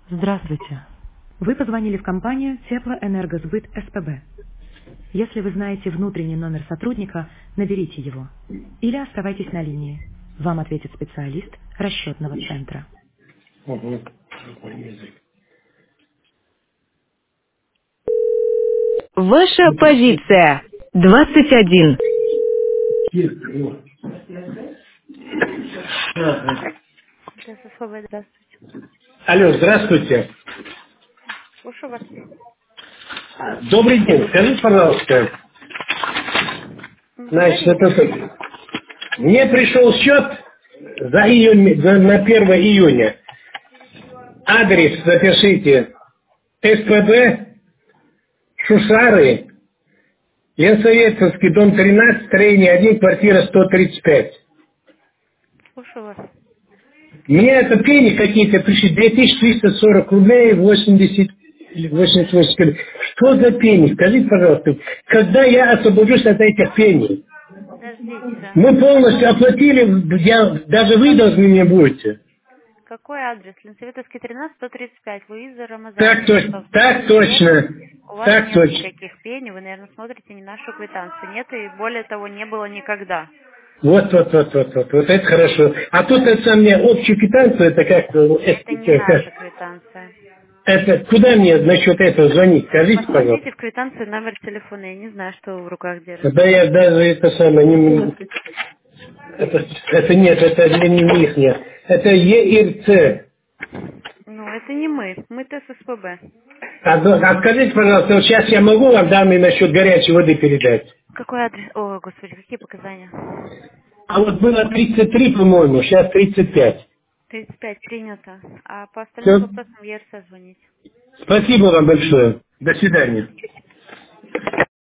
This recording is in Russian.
Здравствуйте. Вы позвонили в компанию Теплоэнергосбыт СПБ. Если вы знаете внутренний номер сотрудника, наберите его. Или оставайтесь на линии. Вам ответит специалист расчетного центра. Угу. Другой язык. Ваша позиция. 21. Ну. Ага. Здравствуйте. Алло, здравствуйте. Слушаю вас. Добрый день. Скажите, пожалуйста, значит, Говорите. мне пришел счет за июнь, на 1 июня. Адрес запишите. СПБ, Шушары, Ленсоветский, дом 13, строение 1, квартира 135. Слушаю вас. Мне это пени какие-то пришли, 2340 рублей, 80 или 88 копеек. Что за пени? Скажите, пожалуйста, когда я освобожусь от этих пений? Подождите. Мы полностью оплатили, даже вы должны мне будете. Какой адрес? Ленсоветовский 13, 135. Луиза Так Рамазановна. точно, так точно, У вас так нет точно. никаких пений. Вы, наверное, смотрите не нашу квитанцию. Нет, и более того, не было никогда. Вот это хорошо. А тут это мне общую квитанцию, это как, Это не наша квитанция. это куда мне насчет этого звонить? Скажите, пожалуйста. Посмотрите в квитанции номер телефона. Я не знаю, что вы в руках Да держите. я даже это самое, это нет, это для них нет. Это ЕИРЦ. Ну, это не мы. Мы ТССПБ. А скажите, пожалуйста, вот сейчас я могу вам данные насчет горячей воды передать? Какой адрес? О, господи, какие показания? А вот было 33, по-моему, сейчас 35. 35 принято. А по остальным Все. вопросам в ЕРС звонить. Спасибо вам большое. До свидания.